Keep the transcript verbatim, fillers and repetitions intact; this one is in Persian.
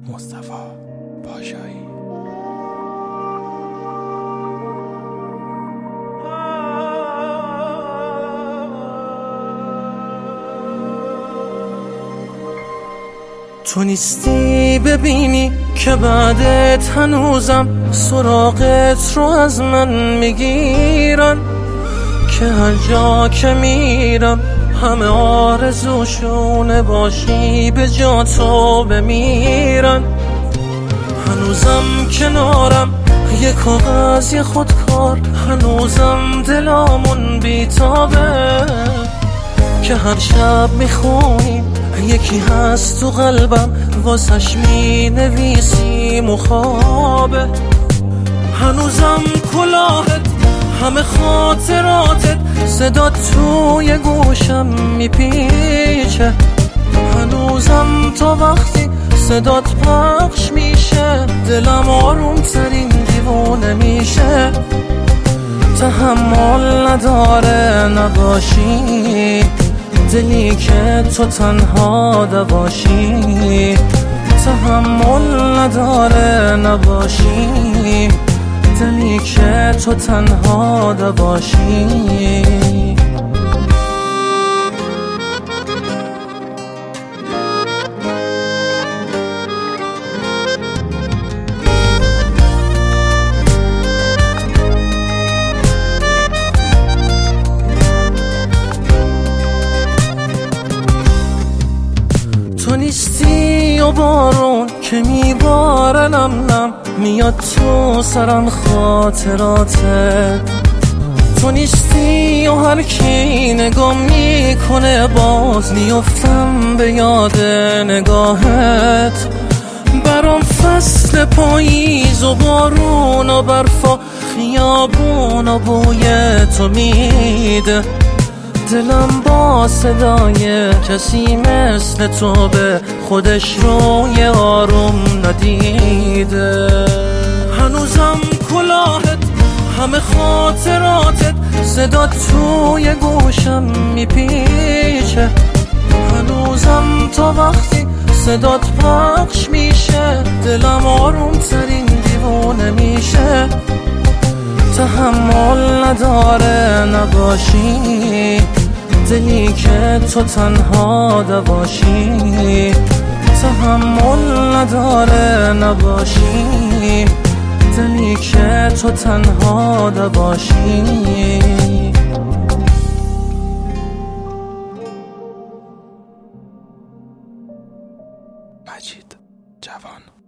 مصطفی پاشایی. تو نیستی ببینی که بعدت هنوزم سراغت رو از من میگیرن، که هر جا که میرم همه آرزوشونه باشی به جا تو بمیرن. هنوزم کنارم یه کاغذ یه خودکار، هنوزم دلامون بیتابه که هر شب میخونی یکی هست تو قلبم واسش می نویسی مخابه. هنوزم کلاهت همه خاطراتت صدا توی گوشم میپیچه، هنوزم تا وقتی صدات پخش میشه دلم آروم ترین دیوونه میشه. تحمل نداره نباشی دلی که تو تنها دواشی، تحمل نداره نباشی دلی که تو تنها دواشی. تو نیستی و بارون که میباره نم نم میاد تو سرم خاطراتت. تو نیستی و هر کی نگاه میکنه باز میفتم به یاد نگاهت. برام فصل پاییز و بارون و برف و خیابون و بوی تو میده، دلم با صدای کسی مثل تو به خودش روی آروم ندیده. هنوزم کلاهت همه خاطراتت صدا توی گوشم میپیچه، هنوزم تا وقتی صدات پخش میشه دلم آروم ترین دیوونه میشه. تحمل نداره نباشی دلی که تو تنها دواشی، تحمل نداره نباشی دلی که تو تنها دواشی. مجید جوان.